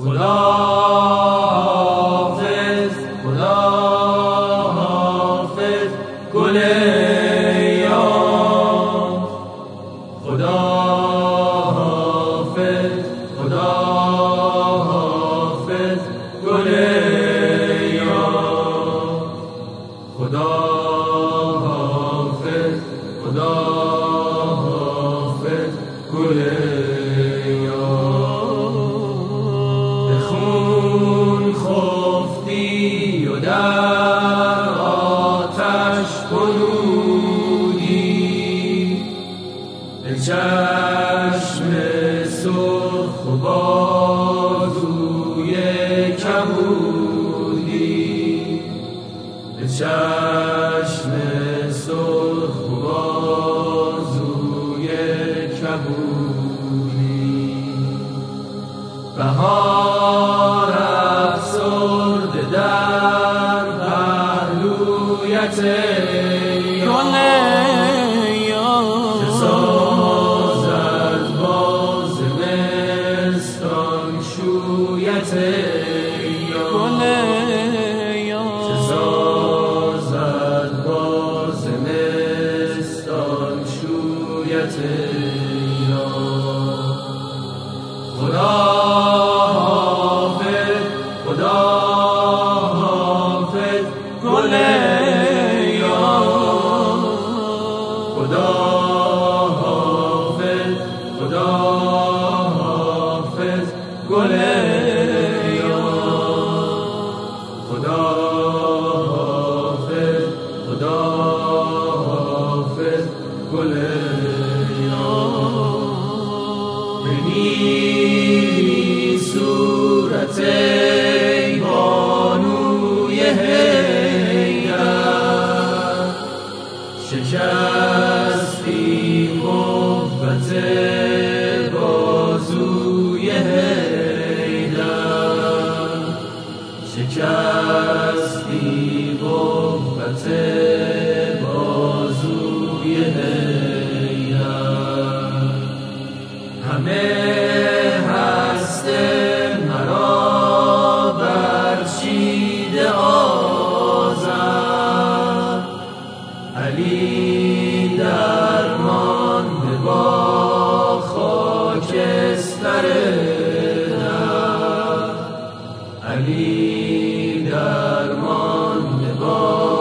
خدا حافظ، خدا حافظ گل یار. خدا حافظ، خدا حافظ گل یار. خدا حافظ، خدا حافظ گل یار. به خون خفتی و در آتش فرودی، به چشم سرخ و بازوی کبودی، به چشم سرخ و بازوی کبودی. بهار افسرده در پهلویت گل چه سازد باز زمستان شویت گل چه سازد باز زمستان شویت خدا حافظ، خدا حافظ گل یار. خدا حافظ، خدا حافظ گل یار. خدا حافظ، خدا حافظ گل یار. بمیری صورت ای بانوی حیدر، شکستی قوت بازوی حیدر، شکستی قوت بازوی حیدر. همه هست مرا برچیده آذر، علی درمانده با خاکستر در، علی درمانده با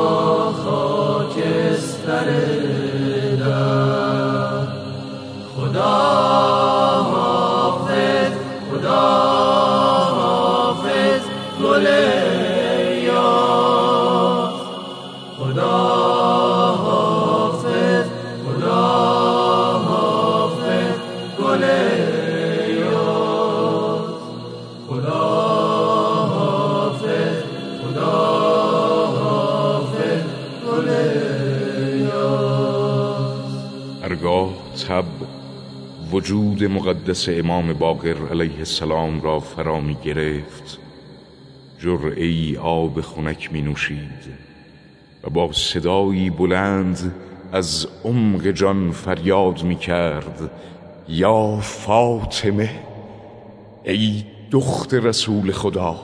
خاکستر در. خدا حافظ، خدا حافظ گل یار. خدا حافظ، خدا حافظ گل یار. خدا حافظ، خدا حافظ گل یار. هرگاه تب وجود مقدس امام باقر علیه السلام را فرا می گرفت، جرعه‌ای آب خنک می نوشید و با صدایی بلند از عمق جان فریاد می کرد: یا فاطمه، ای دخت رسول خدا.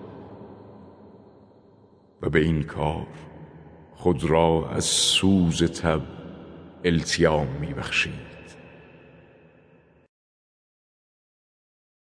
و به این کار خود را از سوز تب التیام می بخشید.